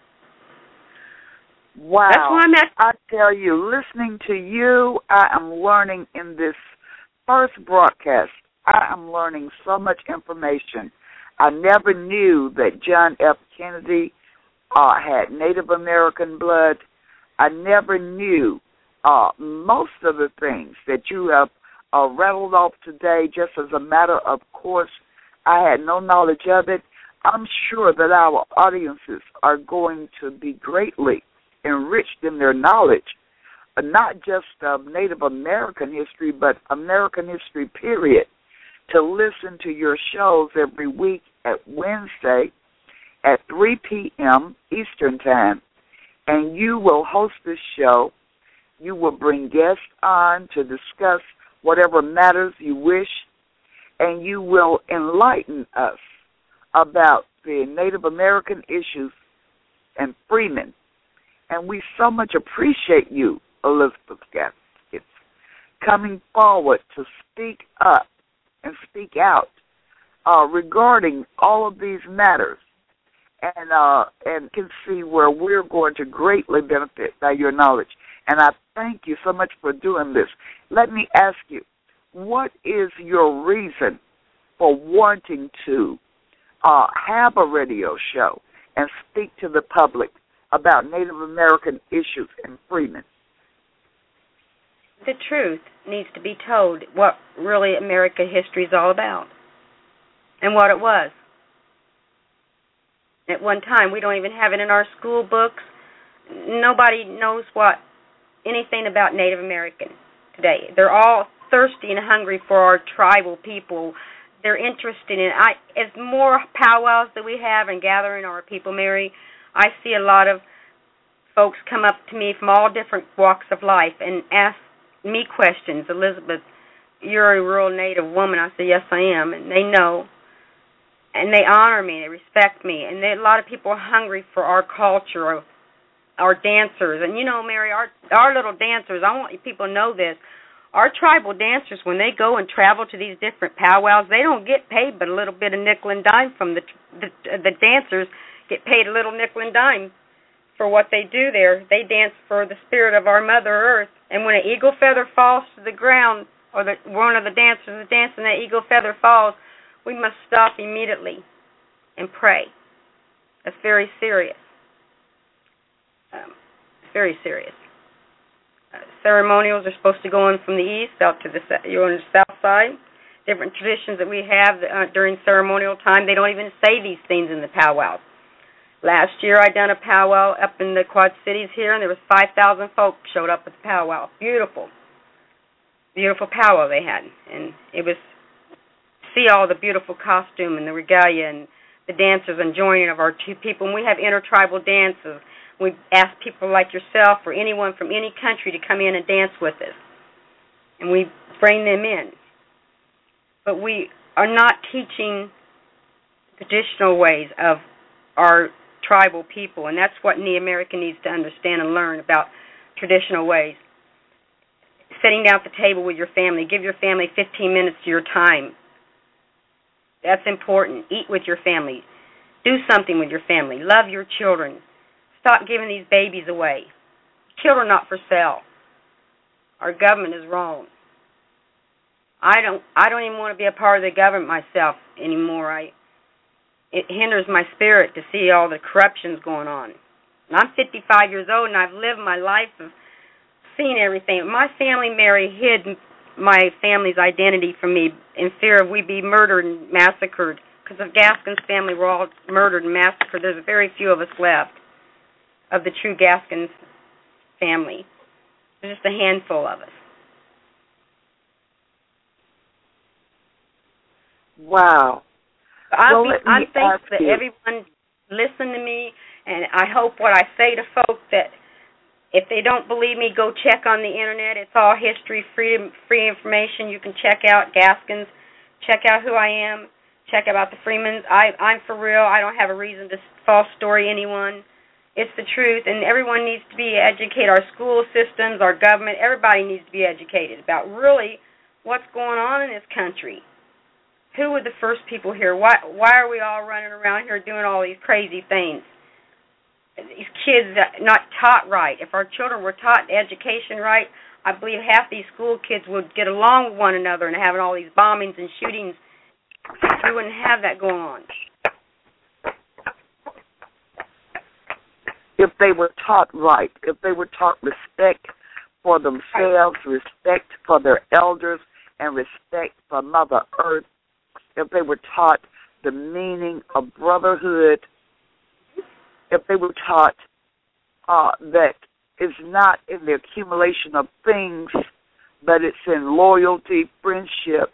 Wow. That's why I'm at. I tell you, listening to you, I am learning in this first broadcast. I am learning so much information. I never knew that John F. Kennedy uh, had Native American blood. I never knew uh, most of the things that you have uh, rattled off today just as a matter of course. I had no knowledge of it. I'm sure that our audiences are going to be greatly enriched in their knowledge, uh, not just of Native American history, but American history, period, to listen to your shows every week at Wednesday at three p.m. Eastern Time. And you will host this show. You will bring guests on to discuss whatever matters you wish, and you will enlighten us about the Native American issues and freemen. And we so much appreciate you, Elizabeth Gaskins, coming forward to speak up and speak out uh, regarding all of these matters, and uh, and can see where we're going to greatly benefit by your knowledge. And I thank you so much for doing this. Let me ask you, what is your reason for wanting to uh, have a radio show and speak to the public about Native American issues and freemen? The truth needs to be told, what really American history is all about and what it was. At one time, we don't even have it in our school books. Nobody knows what anything about Native American today. They're all thirsty and hungry for our tribal people. They're interested in I as more powwows that we have and gathering our people, Mary, I see a lot of folks come up to me from all different walks of life and ask me questions. Elizabeth, you're a rural Native woman. I say, yes, I am. And they know. And they honor me. They respect me. And they, a lot of people are hungry for our culture, our dancers. And, you know, Mary, our, our little dancers, I want people to know this. Our tribal dancers, when they go and travel to these different powwows, they don't get paid but a little bit of nickel and dime from the the, the dancers. Get paid a little nickel and dime for what they do there. They dance for the spirit of our Mother Earth. And when an eagle feather falls to the ground, or the, one of the dancers is dancing, that eagle feather falls, we must stop immediately and pray. That's very serious. Um, very serious. Uh, ceremonials are supposed to go in from the east out to the you're on the south side. Different traditions that we have uh, during ceremonial time, they don't even say these things in the powwows. Last year I done a powwow up in the Quad Cities here, and there was five thousand folks showed up at the powwow. Beautiful. Beautiful powwow they had. And it was, see all the beautiful costume and the regalia and the dancers and joining of our two people. And we have intertribal dances. We ask people like yourself or anyone from any country to come in and dance with us. And we bring them in. But we are not teaching traditional ways of our tribal people, and that's what the American needs to understand and learn about traditional ways. Sitting down at the table with your family, give your family fifteen minutes of your time. That's important. Eat with your family. Do something with your family. Love your children. Stop giving these babies away. Children are not for sale. Our government is wrong. I don't I don't even want to be a part of the government myself anymore. I It hinders my spirit to see all the corruptions going on. And I'm fifty-five years old, and I've lived my life of seeing everything. My family, Mary, hid my family's identity from me in fear of we be murdered and massacred. Because the Gaskins family were all murdered and massacred. There's very few of us left of the true Gaskins family. There's just a handful of us. Wow. I'll well, be, I'm thankful that everyone listen to me, and I hope what I say to folks that if they don't believe me, go check on the Internet. It's all history, free, free information. You can check out Gaskins, check out who I am, check about the Freemans. I, I'm for real. I don't have a reason to false story anyone. It's the truth, and everyone needs to be educated. Our school systems, our government, everybody needs to be educated about really what's going on in this country. Who were the first people here? Why why are we all running around here doing all these crazy things? These kids are not taught right. If our children were taught education right, I believe half these school kids would get along with one another, and having all these bombings and shootings, we wouldn't have that going on. If they were taught right, if they were taught respect for themselves, respect for their elders, and respect for Mother Earth, if they were taught the meaning of brotherhood, if they were taught uh, that it's not in the accumulation of things, but it's in loyalty, friendship.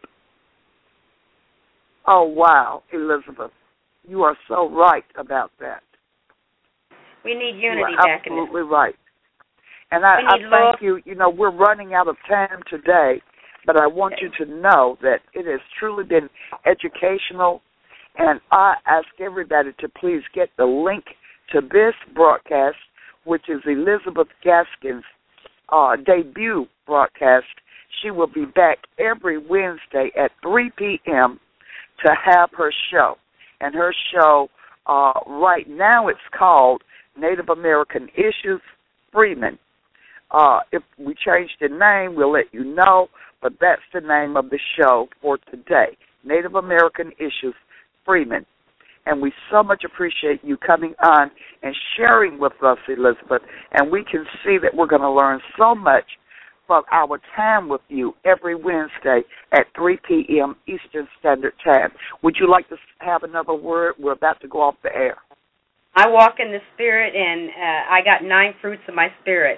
Oh, wow, Elizabeth, you are so right about that. We need unity you are back in this. Absolutely right. And I, I thank you. You know, we're running out of time today, but I want you to know that it has truly been educational, and I ask everybody to please get the link to this broadcast, which is Elizabeth Gaskin's uh, debut broadcast. She will be back every Wednesday at three p.m. to have her show. And her show, uh, right now it's called Native American Issues, Freeman. Uh, if we change the name, we'll let you know, but that's the name of the show for today, Native American Issues, Freeman. And we so much appreciate you coming on and sharing with us, Elizabeth, and we can see that we're going to learn so much from our time with you every Wednesday at three p.m. Eastern Standard Time. Would you like to have another word? We're about to go off the air. I walk in the Spirit, and uh, I got nine fruits of my Spirit.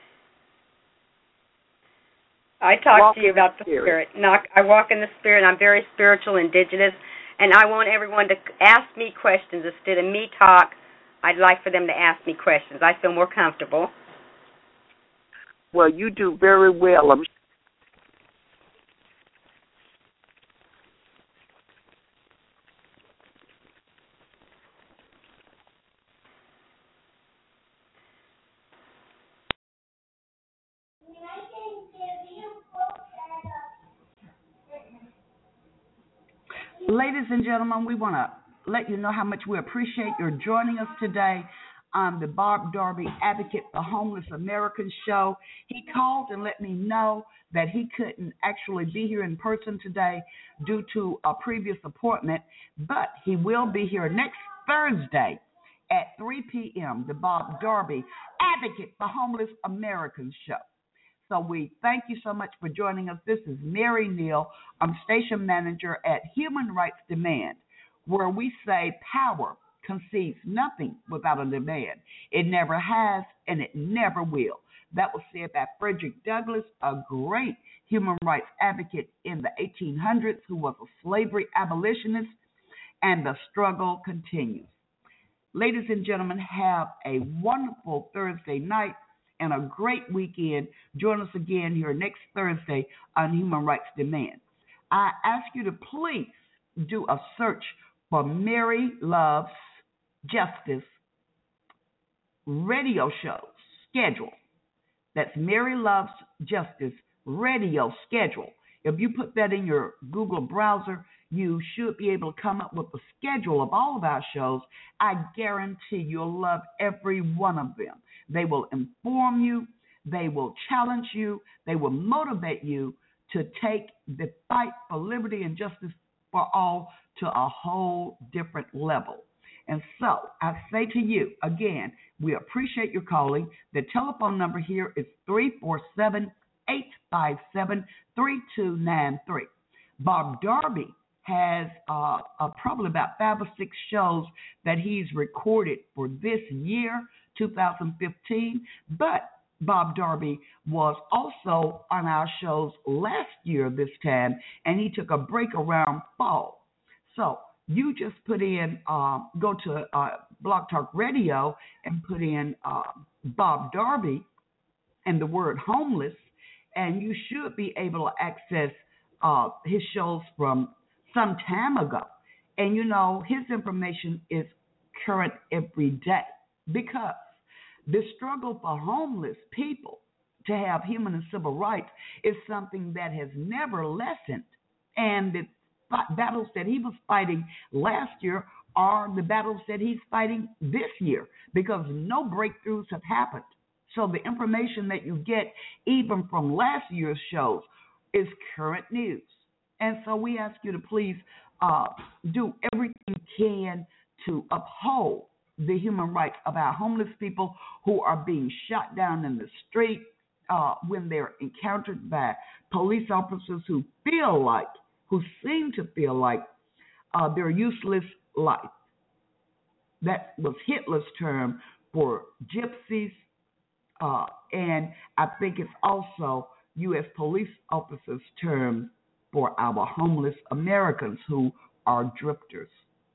I talked walk to you about the Spirit. spirit. No, I walk in the Spirit, and I'm very spiritual, indigenous, and I want everyone to ask me questions instead of me talk. I'd like for them to ask me questions. I feel more comfortable. Well, you do very well. I'm Ladies and gentlemen, we want to let you know how much we appreciate your joining us today on the Bob Darby Advocate for Homeless Americans show. He called and let me know that he couldn't actually be here in person today due to a previous appointment, but he will be here next Thursday at three p.m., the Bob Darby Advocate for Homeless Americans show. So we thank you so much for joining us. This is Mary Neal. I'm station manager at Human Rights Demand, where we say power concedes nothing without a demand. It never has, and it never will. That was said by Frederick Douglass, a great human rights advocate in the eighteen hundreds who was a slavery abolitionist, and the struggle continues. Ladies and gentlemen, have a wonderful Thursday night and a great weekend. Join us again here next Thursday on Human Rights Demand. I ask you to please do a search for Mary Loves Justice radio show schedule. That's Mary Loves Justice radio schedule. If you put that in your Google browser, you should be able to come up with a schedule of all of our shows. I guarantee you'll love every one of them. They will inform you, they will challenge you, they will motivate you to take the fight for liberty and justice for all to a whole different level. And so I say to you, again, we appreciate your calling. The telephone number here is three four seven, eight five seven, three two nine three. Bob Darby has uh, uh, probably about five or six shows that he's recorded for this year, two thousand fifteen. But Bob Darby was also on our shows last year this time, and he took a break around fall. So you just put in, uh, go to uh, Blog Talk Radio and put in uh, Bob Darby and the word homeless, and you should be able to access uh, his shows from some time ago. And, you know, his information is current every day. because the struggle for homeless people to have human and civil rights is something that has never lessened. And the battles that he was fighting last year are the battles that he's fighting this year, because no breakthroughs have happened. So the information that you get even from last year's shows is current news. And so we ask you to please uh, do everything you can to uphold the human rights of our homeless people who are being shot down in the street uh, when they're encountered by police officers who feel like, who seem to feel like uh, they're useless life. That was Hitler's term for gypsies, uh, and I think it's also U S police officers' term for our homeless Americans who are drifters.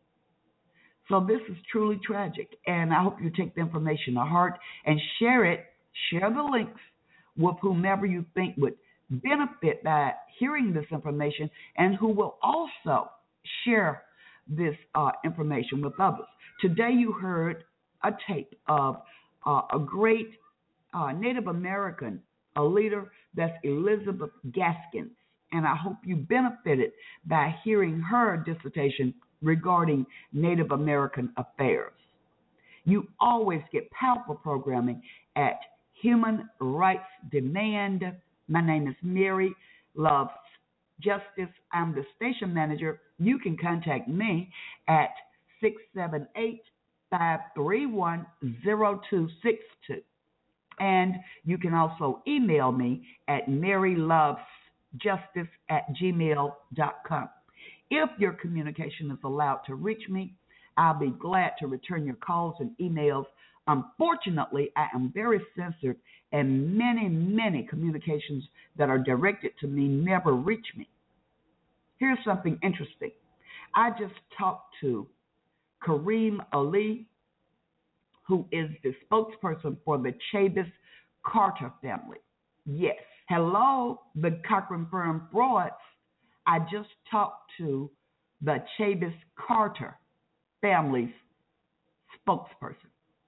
So this is truly tragic, and I hope you take the information to heart and share it, share the links with whomever you think would benefit by hearing this information and who will also share this uh, information with others. Today you heard a tape of uh, a great uh, Native American, a leader, that's Elizabeth Gaskins, and I hope you benefited by hearing her dissertation regarding Native American affairs. You always get powerful programming at Human Rights Demand. My name is Mary Loves Justice. I'm the station manager. You can contact me at six seven eight, five three one, zero two six two. And you can also email me at marylovesjustice at gmail dot com. If your communication is allowed to reach me, I'll be glad to return your calls and emails. Unfortunately, I am very censored, and many, many communications that are directed to me never reach me. Here's something interesting. I just talked to Kareem Ali, who is the spokesperson for the Chavis Carter family. Yes. Hello, the Cochran firm frauds. I just talked to the Chavis Carter family's spokesperson.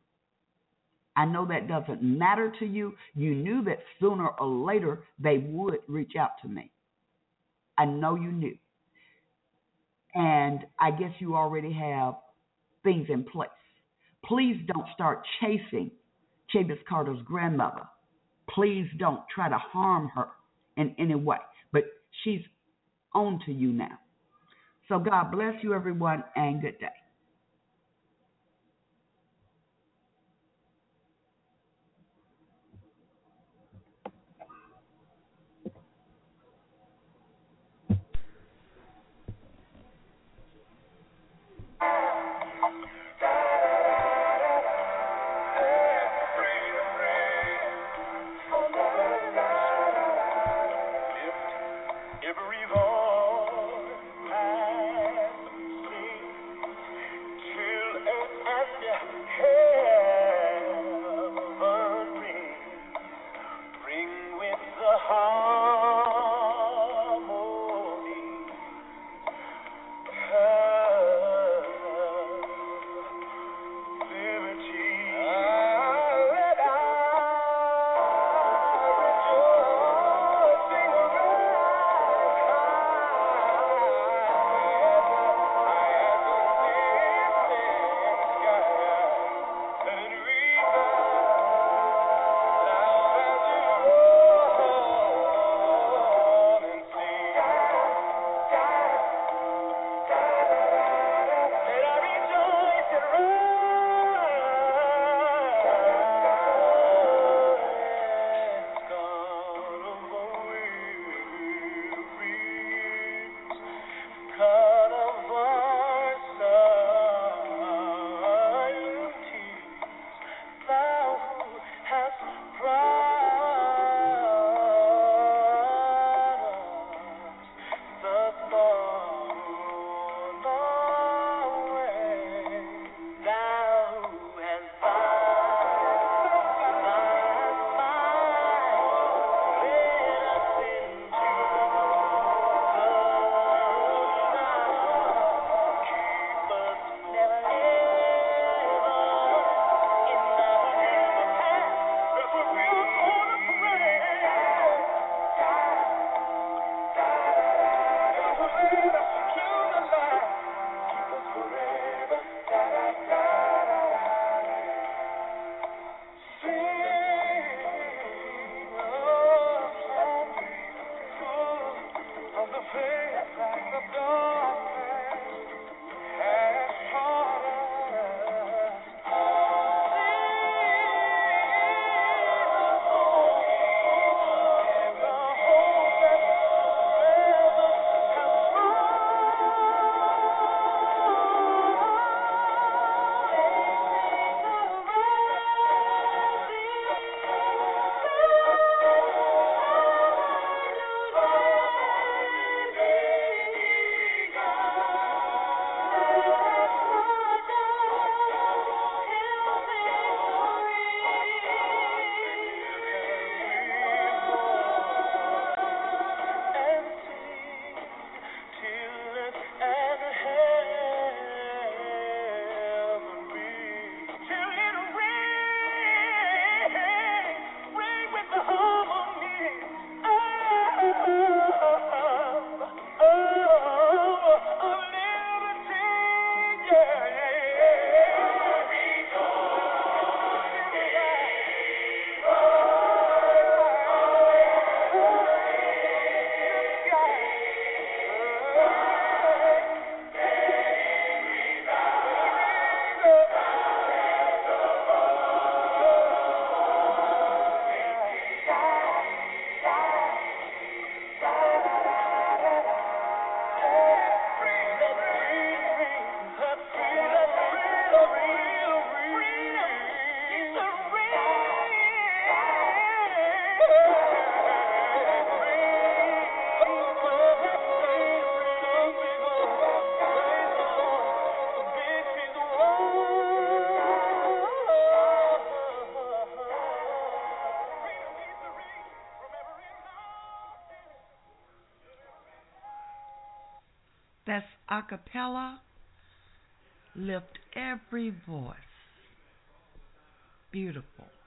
I know that doesn't matter to you. You knew that sooner or later they would reach out to me. I know you knew. And I guess you already have things in place. Please don't start chasing Chavis Carter's grandmother. Please don't try to harm her in any way. But she's on to you now. So God bless you, everyone, and good day. Every voice has seen That's a cappella. Lift every voice. Beautiful.